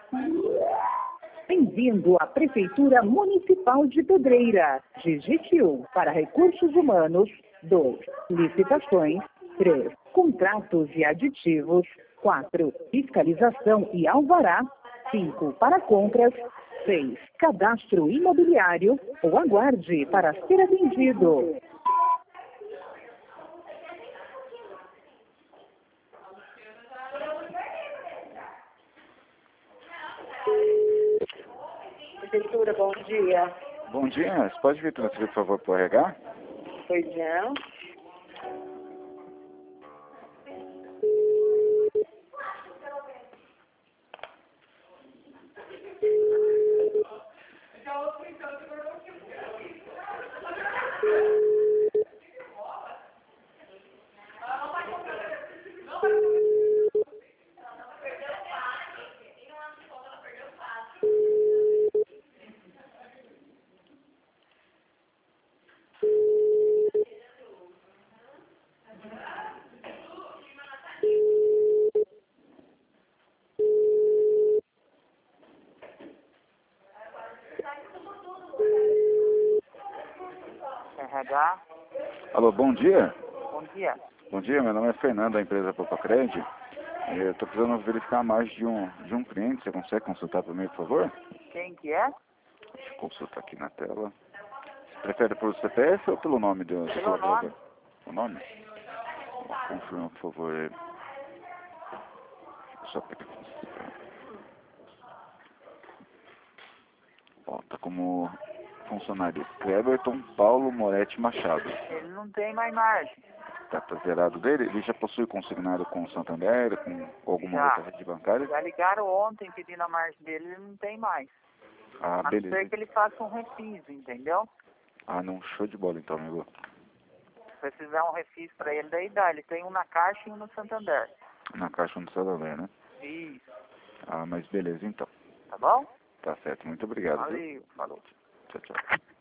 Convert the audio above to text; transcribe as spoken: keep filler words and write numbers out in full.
Bem-vindo à Prefeitura Municipal de Pedreira. Digite um para recursos humanos. dois. Licitações. três. Contratos e aditivos. quatro. Fiscalização e alvará. cinco. Para compras. seis. Cadastro imobiliário. Ou aguarde para ser atendido. Prefeitura, bom dia. Bom dia, você pode vir transferir, por favor, para o R H? Pois não. R H. Alô, bom dia. Bom dia. Bom dia, meu nome é Fernando, da empresa Popacred. Eu estou precisando verificar a margem de um, de um cliente. Você consegue consultar para mim, por favor? Quem que é? Deixa eu consultar aqui na tela. Você prefere pelo C P F ou pelo nome do, do Pelo colaborador? nome. O nome? Confirma, por favor. Só pegar. Ó, tá como funcionário Cleberton Paulo Moretti Machado. Ele não tem mais margem. Tá, tá zerado dele? Ele já possui consignado com o Santander, com alguma Já. outra rede bancária? Já ligaram ontem pedindo a margem dele, ele não tem mais. Ah, A não ser beleza. que ele faça um refiso, entendeu? Ah, não, show de bola então, amigo. Se você fizer um refiso pra ele, daí dá. Ele tem um na Caixa e um no Santander. Na caixa do Santander, né? Isso. Ah, mas beleza então. Tá bom? Tá certo, muito obrigado. Viu? Valeu. Falou. Tchau, tchau.